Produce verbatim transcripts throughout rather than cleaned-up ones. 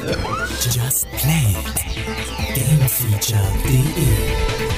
Just Play it. Gamefeature punkt de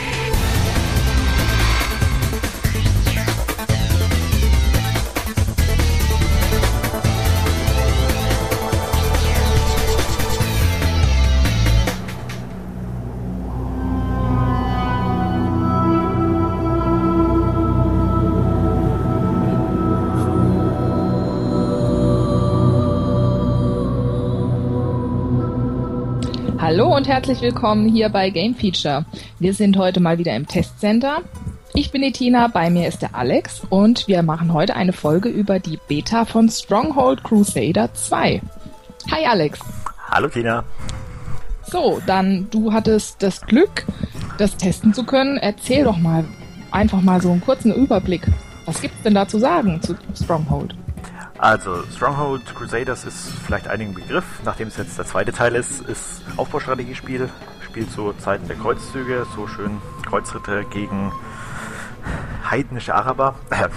Hallo und herzlich willkommen hier bei Game Feature. Wir sind heute mal wieder im Testcenter. Ich bin die Tina, bei mir ist der Alex und wir machen heute eine Folge über die Beta von Stronghold Crusader zwei. Hi Alex. Hallo Tina. So, dann du hattest das Glück, das testen zu können. Erzähl doch mal einfach mal so einen kurzen Überblick. Was gibt's denn da zu sagen zu Stronghold? Also, Stronghold Crusaders ist vielleicht einigen Begriff, nachdem es jetzt der zweite Teil ist, ist Aufbaustrategiespiel, spielt zu Zeiten der Kreuzzüge, so schön Kreuzritter gegen heidnische Araber.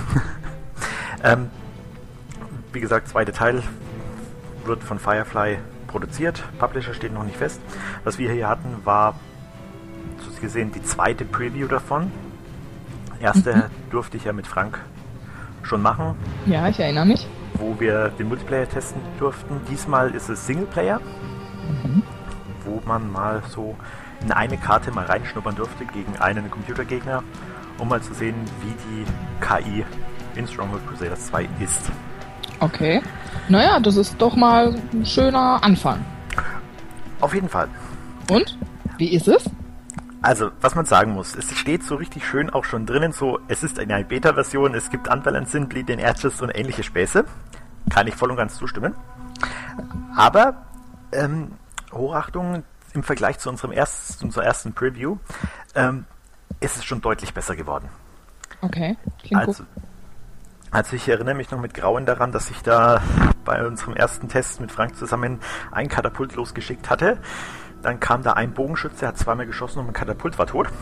ähm, wie gesagt, zweiter Teil wird von Firefly produziert, Publisher steht noch nicht fest. Was wir hier hatten, war, so gesehen, die zweite Preview davon. Erste mhm. durfte ich ja mit Frank schon machen. Ja, ich erinnere mich. Wo wir den Multiplayer testen durften. Diesmal ist es Singleplayer, mhm. wo man mal so in eine Karte mal reinschnuppern durfte gegen einen Computergegner, um mal zu sehen, wie die K I in Stronghold Crusaders zwei ist. Okay. Naja, das ist doch mal ein schöner Anfang. Auf jeden Fall. Und? Wie ist es? Also, was man sagen muss, es steht so richtig schön auch schon drinnen, so, es ist eine Beta-Version, es gibt Unbalanced Bleeding Edges und ähnliche Späße. Kann ich voll und ganz zustimmen. Aber, ähm, Hochachtung, im Vergleich zu unserem ersten, zu unserer ersten Preview, ähm, ist es schon deutlich besser geworden. Okay, klingt also, gut. Also ich erinnere mich noch mit Grauen daran, dass ich da bei unserem ersten Test mit Frank zusammen ein Katapult losgeschickt hatte. Dann kam da ein Bogenschütze, hat zweimal geschossen und mein Katapult war tot.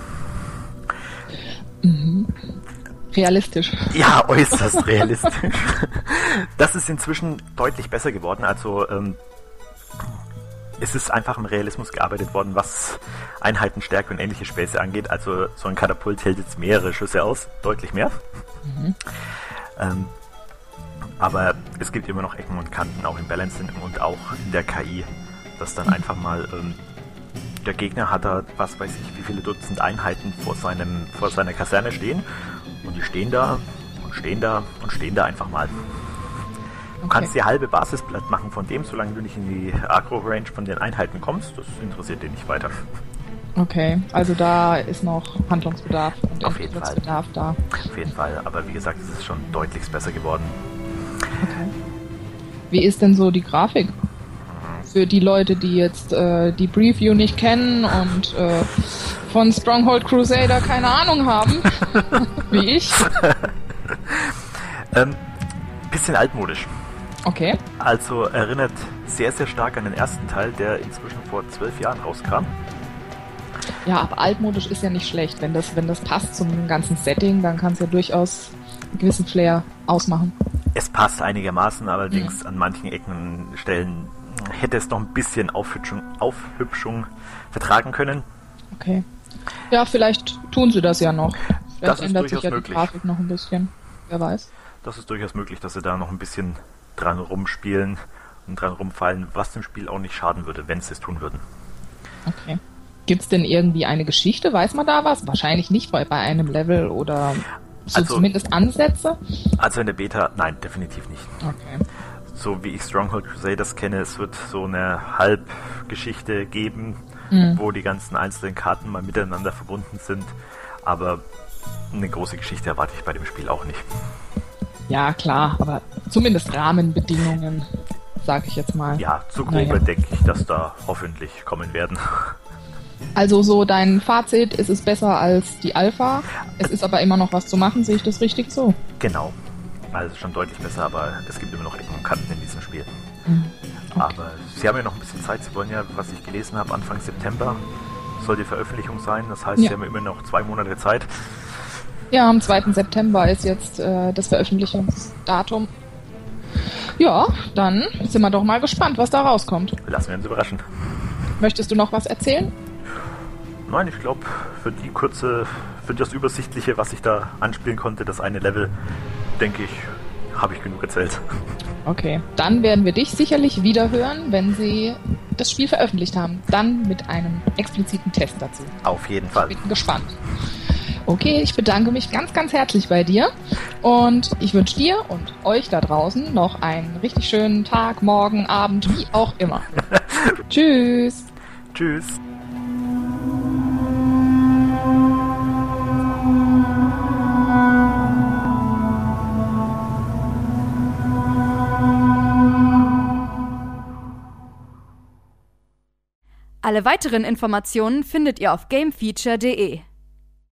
Mhm. Realistisch. Ja, äußerst realistisch. Das ist inzwischen deutlich besser geworden. Also ähm, es ist einfach im Realismus gearbeitet worden, was Einheitenstärke und ähnliche Späße angeht. Also so ein Katapult hält jetzt mehrere Schüsse aus, deutlich mehr. Mhm. Ähm, aber es gibt immer noch Ecken und Kanten, auch im Balancing und auch in der K I, dass dann einfach mal ähm, der Gegner hat da, was weiß ich, wie viele Dutzend Einheiten vor seinem, vor seiner Kaserne stehen und die stehen da und stehen da und stehen da einfach mal. Du okay. kannst die halbe Basis platt machen von dem, solange du nicht in die Agro-Range von den Einheiten kommst, das interessiert dich nicht weiter. Okay, also da ist noch Handlungsbedarf und Auf jeden Fall. Bedarf da. Auf jeden Fall, aber wie gesagt, es ist schon deutlich besser geworden. Okay. Wie ist denn so die Grafik? Für die Leute, die jetzt äh, die Preview nicht kennen und äh, von Stronghold Crusader keine Ahnung haben, wie ich. ähm, bisschen altmodisch. Okay. Also erinnert sehr, sehr stark an den ersten Teil, der inzwischen vor zwölf Jahren rauskam. Ja, aber altmodisch ist ja nicht schlecht. Wenn das, wenn das passt zum ganzen Setting, dann kann es ja durchaus einen gewissen Flair ausmachen. Es passt einigermaßen, allerdings mhm. an manchen Ecken und Stellen hätte es noch ein bisschen Aufhübschung, Aufhübschung vertragen können. Okay. Ja, vielleicht tun sie das ja noch. Vielleicht das ist ändert sich ja möglich. Die Grafik noch ein bisschen. Wer weiß. Das ist durchaus möglich, dass sie da noch ein bisschen dran rumspielen und dran rumfallen, was dem Spiel auch nicht schaden würde, wenn sie es tun würden. Okay. Gibt es denn irgendwie eine Geschichte? Weiß man da was? Wahrscheinlich nicht bei, bei einem Level oder so also, zumindest Ansätze? Also in der Beta, nein, definitiv nicht. Okay. So wie ich Stronghold Crusaders kenne, es wird so eine Halbgeschichte geben, mhm. wo die ganzen einzelnen Karten mal miteinander verbunden sind, aber eine große Geschichte erwarte ich bei dem Spiel auch nicht. Ja, klar, aber zumindest Rahmenbedingungen, sag ich jetzt mal. Ja, zu grobe naja. denke ich, dass da hoffentlich kommen werden. Also so dein Fazit, es ist besser als die Alpha, es ist aber immer noch was zu machen, sehe ich das richtig so? Genau. Also schon deutlich besser, aber es gibt immer noch Ecken und Kanten in diesem Spiel. Mhm. Okay. Aber sie haben ja noch ein bisschen Zeit. Sie wollen ja, was ich gelesen habe, Anfang September soll die Veröffentlichung sein. Das heißt, ja. sie haben immer noch zwei Monate Zeit. Ja, am zweiten September ist jetzt äh, das Veröffentlichungsdatum. Ja, dann sind wir doch mal gespannt, was da rauskommt. Lassen wir uns überraschen. Möchtest du noch was erzählen? Nein, ich glaube, für die kurze, für das Übersichtliche, was ich da anspielen konnte, das eine Level, denke ich, habe ich genug erzählt. Okay, dann werden wir dich sicherlich wieder hören, wenn sie das Spiel veröffentlicht haben. Dann mit einem expliziten Test dazu. Auf jeden Fall. Ich bin gespannt. Okay, ich bedanke mich ganz, ganz herzlich bei dir und ich wünsche dir und euch da draußen noch einen richtig schönen Tag, Morgen, Abend, wie auch immer. Tschüss. Tschüss. Alle weiteren Informationen findet ihr auf gamefeature punkt de.